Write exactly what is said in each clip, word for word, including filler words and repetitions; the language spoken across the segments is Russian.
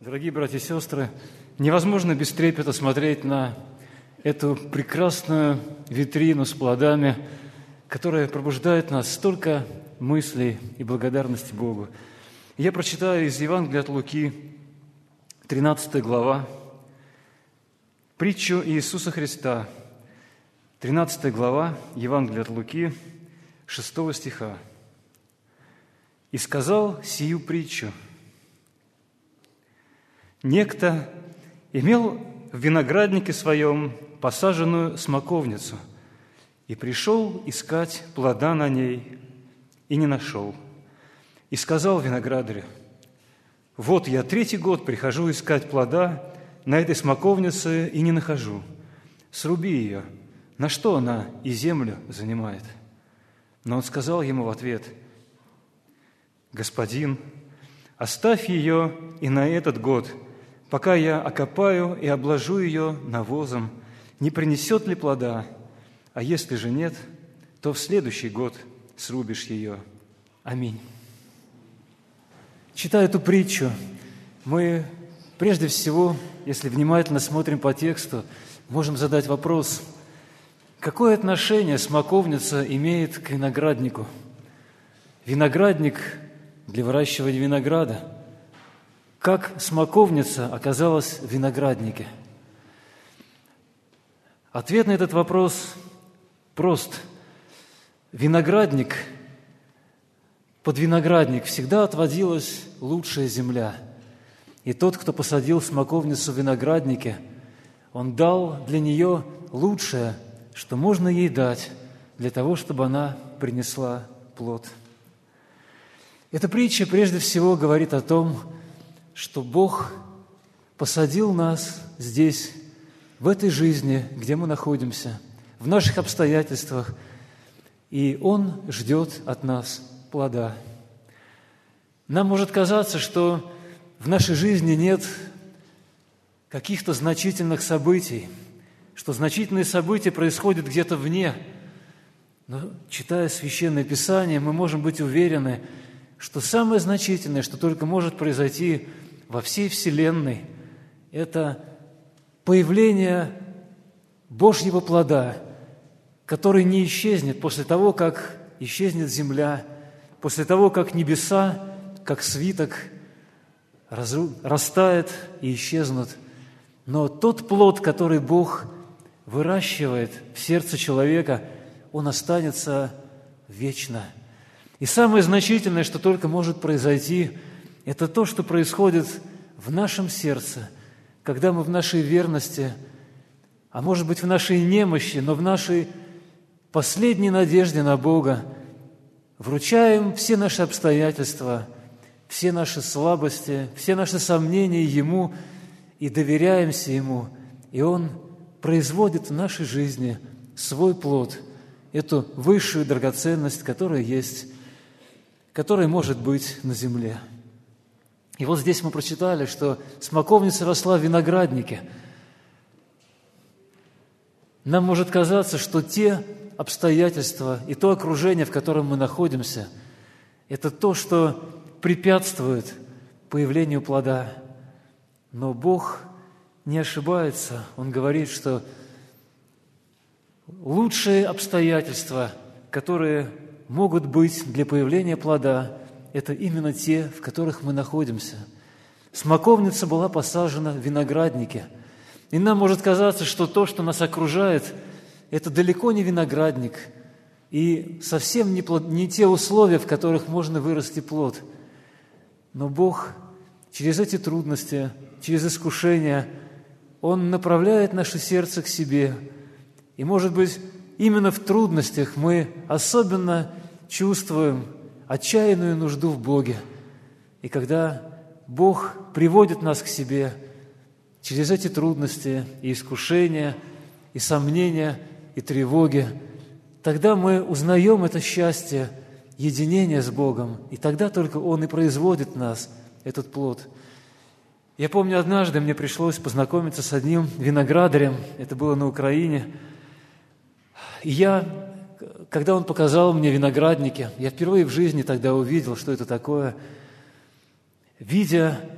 Дорогие братья и сестры, невозможно без трепета смотреть на эту прекрасную витрину с плодами, которая пробуждает в нас столько мыслей и благодарности Богу. Я прочитаю из Евангелия от Луки, тринадцатая глава, притчу Иисуса Христа, тринадцатая глава, Евангелия от Луки, шестого стиха. «И сказал сию притчу: некто имел в винограднике своем посаженную смоковницу и пришел искать плода на ней, и не нашел. И сказал виноградарю: вот я третий год прихожу искать плода на этой смоковнице и не нахожу. Сруби ее, на что она и землю занимает? Но он сказал ему в ответ: господин, оставь ее и на этот год, пока я окопаю и обложу ее навозом, не принесет ли плода, а если же нет, то в следующий год срубишь ее. Аминь». Читая эту притчу, мы прежде всего, если внимательно смотрим по тексту, можем задать вопрос: какое отношение смоковница имеет к винограднику? Виноградник для выращивания винограда. Как смоковница оказалась в винограднике? Ответ на этот вопрос прост. Виноградник, под виноградник всегда отводилась лучшая земля. И тот, кто посадил смоковницу в винограднике, он дал для нее лучшее, что можно ей дать, для того, чтобы она принесла плод. Эта притча прежде всего говорит о том, что Бог посадил нас здесь, в этой жизни, где мы находимся, в наших обстоятельствах, и Он ждет от нас плода. Нам может казаться, что в нашей жизни нет каких-то значительных событий, что значительные события происходят где-то вне. Но, читая Священное Писание, мы можем быть уверены, что самое значительное, что только может произойти во всей Вселенной, это появление Божьего плода, который не исчезнет после того, как исчезнет земля, после того, как небеса, как свиток, растает и исчезнут. Но тот плод, который Бог выращивает в сердце человека, он останется вечно. И самое значительное, что только может произойти, это то, что происходит в нашем сердце, когда мы в нашей верности, а может быть в нашей немощи, но в нашей последней надежде на Бога вручаем все наши обстоятельства, все наши слабости, все наши сомнения Ему и доверяемся Ему, и Он производит в нашей жизни свой плод, эту высшую драгоценность, которая есть, которая может быть на земле. И вот здесь мы прочитали, что смоковница росла в винограднике. Нам может казаться, что те обстоятельства и то окружение, в котором мы находимся, это то, что препятствует появлению плода. Но Бог не ошибается. Он говорит, что лучшие обстоятельства, которые могут быть для появления плода, это именно те, в которых мы находимся. Смоковница была посажена в винограднике. И нам может казаться, что то, что нас окружает, это далеко не виноградник и совсем не, плод, не те условия, в которых можно вырасти плод. Но Бог через эти трудности, через искушения, Он направляет наше сердце к себе. И, может быть, именно в трудностях мы особенно чувствуем отчаянную нужду в Боге. И когда Бог приводит нас к себе через эти трудности и искушения, и сомнения, и тревоги, тогда мы узнаем это счастье единения с Богом, и тогда только Он и производит в нас этот плод. Я помню, однажды мне пришлось познакомиться с одним виноградарем, это было на Украине, и я, когда он показал мне виноградники, я впервые в жизни тогда увидел, что это такое. Видя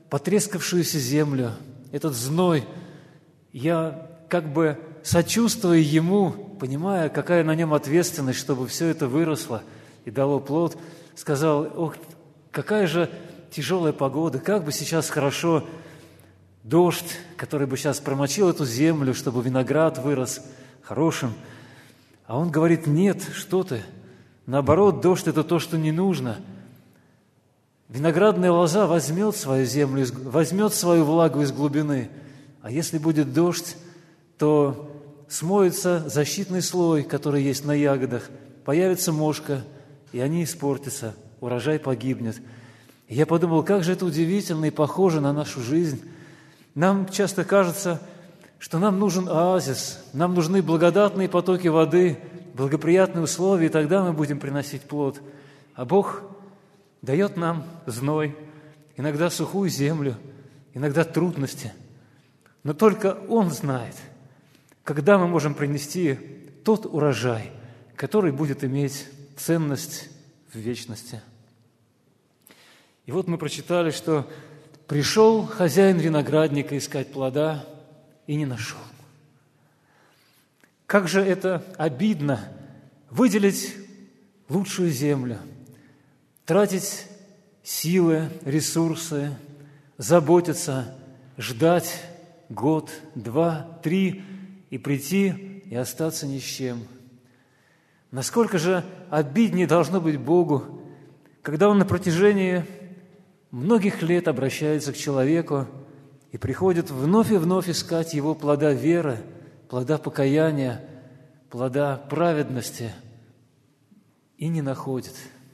потрескавшуюся землю, этот зной, я как бы сочувствуя ему, понимая, какая на нем ответственность, чтобы все это выросло и дало плод, сказал: ох, какая же тяжелая погода, как бы сейчас хорошо дождь, который бы сейчас промочил эту землю, чтобы виноград вырос хорошим. А он говорит: нет, что ты, наоборот, дождь – это то, что не нужно. Виноградная лоза возьмет свою землю, возьмет свою влагу из глубины, а если будет дождь, то смоется защитный слой, который есть на ягодах, появится мошка, и они испортятся, урожай погибнет. И я подумал, как же это удивительно и похоже на нашу жизнь. Нам часто кажется, что нам нужен оазис, нам нужны благодатные потоки воды, благоприятные условия, и тогда мы будем приносить плод. А Бог дает нам зной, иногда сухую землю, иногда трудности. Но только Он знает, когда мы можем принести тот урожай, который будет иметь ценность в вечности. И вот мы прочитали, что пришел хозяин виноградника искать плода и не нашел. Как же это обидно выделить лучшую землю, тратить силы, ресурсы, заботиться, ждать год, два, три и прийти и остаться ни с чем. Насколько же обиднее должно быть Богу, когда Он на протяжении многих лет обращается к человеку и приходит вновь и вновь искать его плода веры, плода покаяния, плода праведности и не находит.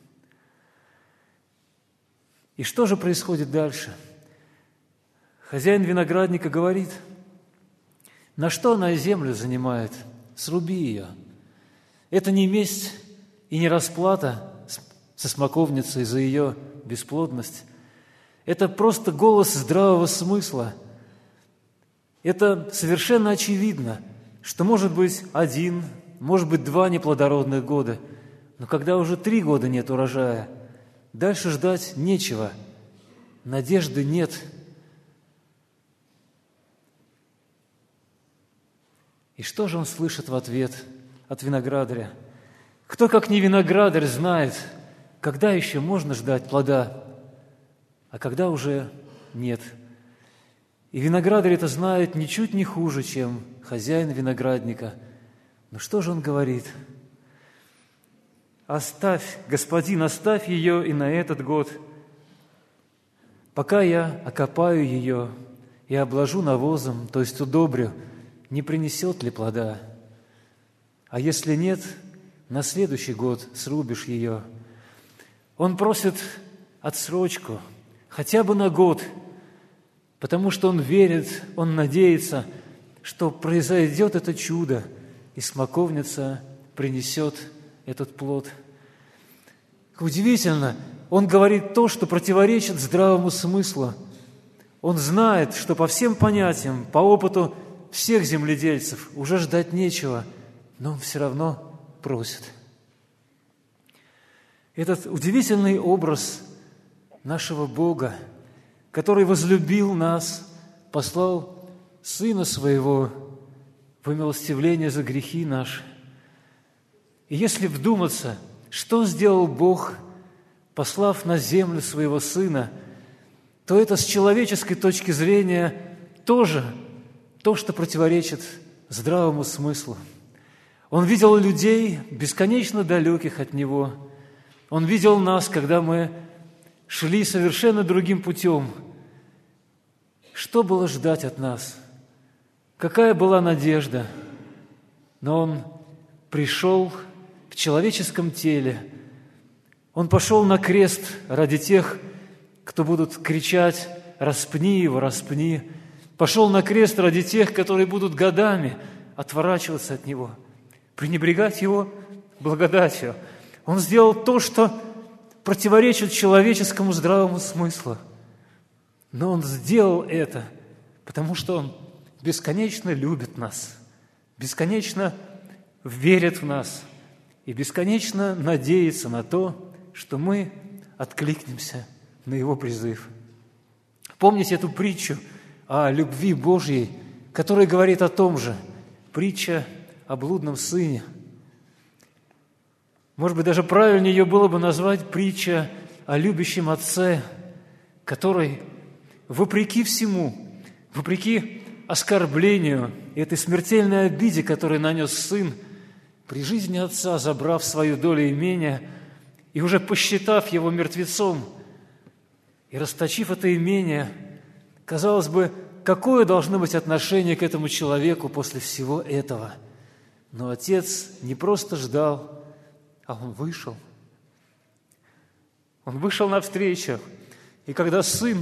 И что же происходит дальше? Хозяин виноградника говорит: на что она землю занимает? Сруби ее. Это не месть и не расплата со смоковницей за ее бесплодность. Это просто голос здравого смысла. Это совершенно очевидно, что может быть один, может быть два неплодородных года, но когда уже три года нет урожая, дальше ждать нечего, надежды нет. И что же он слышит в ответ от виноградаря? Кто, как не виноградарь, знает, когда еще можно ждать плода, а когда уже нет. И виноградарь это знает ничуть не хуже, чем хозяин виноградника. Но что же он говорит? «Оставь, господин, оставь ее и на этот год, пока я окопаю ее и обложу навозом, то есть удобрю, не принесет ли плода? А если нет, на следующий год срубишь ее». Он просит отсрочку, хотя бы на год, потому что он верит, он надеется, что произойдет это чудо, и смоковница принесет этот плод. Удивительно, он говорит то, что противоречит здравому смыслу. Он знает, что по всем понятиям, по опыту всех земледельцев уже ждать нечего, но он все равно просит. Этот удивительный образ нашего Бога, который возлюбил нас, послал Сына Своего в умилостивление за грехи наши. И если вдуматься, что сделал Бог, послав на землю Своего Сына, то это с человеческой точки зрения тоже то, что противоречит здравому смыслу. Он видел людей, бесконечно далеких от Него. Он видел нас, когда мы шли совершенно другим путем. Что было ждать от нас? Какая была надежда? Но Он пришел в человеческом теле. Он пошел на крест ради тех, кто будут кричать: «Распни его, распни!» Пошел на крест ради тех, которые будут годами отворачиваться от Него, пренебрегать Его благодатью. Он сделал то, что противоречит человеческому здравому смыслу. Но Он сделал это, потому что Он бесконечно любит нас, бесконечно верит в нас и бесконечно надеется на то, что мы откликнемся на Его призыв. Помните эту притчу о любви Божьей, которая говорит о том же, притча о блудном сыне. Может быть, даже правильнее ее было бы назвать притча о любящем отце, который, вопреки всему, вопреки оскорблению и этой смертельной обиде, которую нанес сын, при жизни отца, забрав свою долю имения и уже посчитав его мертвецом, и расточив это имение, казалось бы, какое должно быть отношение к этому человеку после всего этого? Но отец не просто ждал, а он вышел. Он вышел навстречу. И когда сын,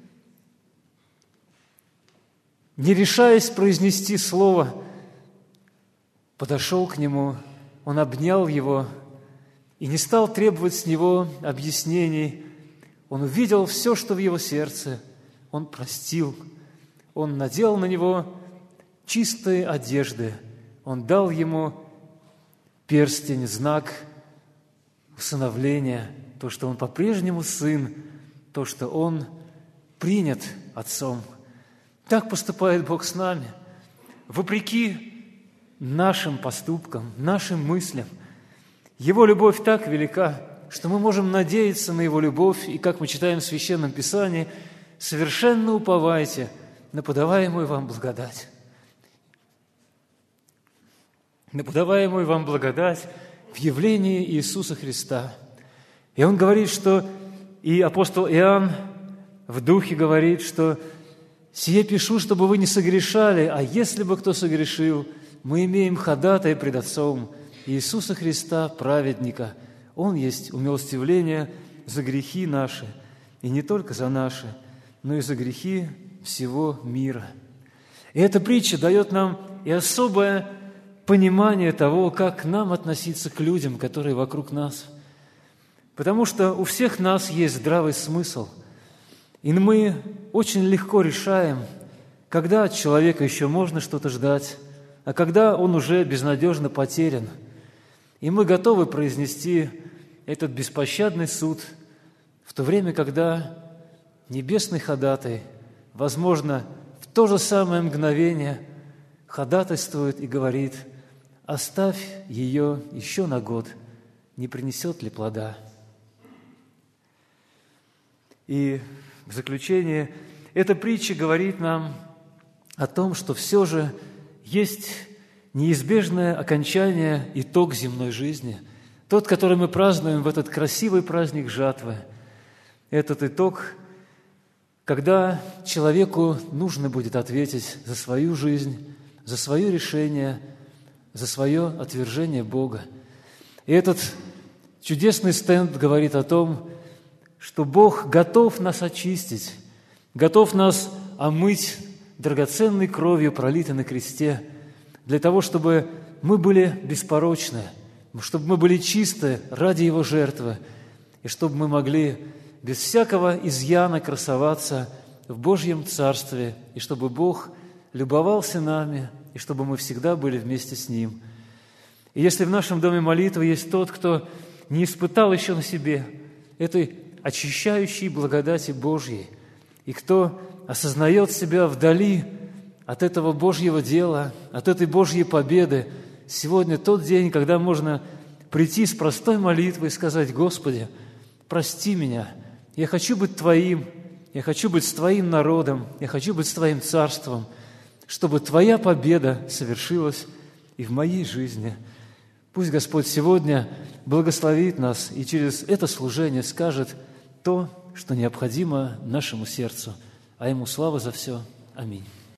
не решаясь произнести слово, подошел к нему, он обнял его и не стал требовать с него объяснений. Он увидел все, что в его сердце, он простил, он надел на него чистые одежды, он дал ему перстень, знак усыновления, то, что он по-прежнему сын, то, что он принят отцом. Так поступает Бог с нами. Вопреки нашим поступкам, нашим мыслям, Его любовь так велика, что мы можем надеяться на Его любовь, и, как мы читаем в Священном Писании, совершенно уповайте на подаваемую вам благодать. На подаваемую вам благодать в явлении Иисуса Христа. И он говорит, что, и апостол Иоанн в духе говорит, что «Сие пишу, чтобы вы не согрешали, а если бы кто согрешил, мы имеем ходатая пред Отцом Иисуса Христа, праведника. Он есть умилостивление за грехи наши, и не только за наши, но и за грехи всего мира». И эта притча дает нам и особое понимание того, как нам относиться к людям, которые вокруг нас. Потому что у всех нас есть здравый смысл, и мы очень легко решаем, когда от человека еще можно что-то ждать, а когда он уже безнадежно потерян. И мы готовы произнести этот беспощадный суд в то время, когда небесный ходатай, возможно, в то же самое мгновение ходатайствует и говорит: «Оставь ее еще на год, не принесет ли плода?» И в заключение, эта притча говорит нам о том, что все же есть неизбежное окончание, итог земной жизни, тот, который мы празднуем в этот красивый праздник жатвы. Этот итог, когда человеку нужно будет ответить за свою жизнь, за свое решение, за свое отвержение Бога. И этот чудесный стенд говорит о том, что Бог готов нас очистить, готов нас омыть драгоценной кровью, пролитой на кресте, для того, чтобы мы были беспорочны, чтобы мы были чисты ради Его жертвы, и чтобы мы могли без всякого изъяна красоваться в Божьем Царстве, и чтобы Бог любовался нами, и чтобы мы всегда были вместе с Ним. И если в нашем доме молитвы есть тот, кто не испытал еще на себе этой очищающей благодати Божьей, и кто осознает себя вдали от этого Божьего дела, от этой Божьей победы, сегодня тот день, когда можно прийти с простой молитвой и сказать: «Господи, прости меня, я хочу быть Твоим, я хочу быть с Твоим народом, я хочу быть с Твоим царством, чтобы Твоя победа совершилась и в моей жизни». Пусть Господь сегодня благословит нас и через это служение скажет то, что необходимо нашему сердцу, а Ему слава за все. Аминь.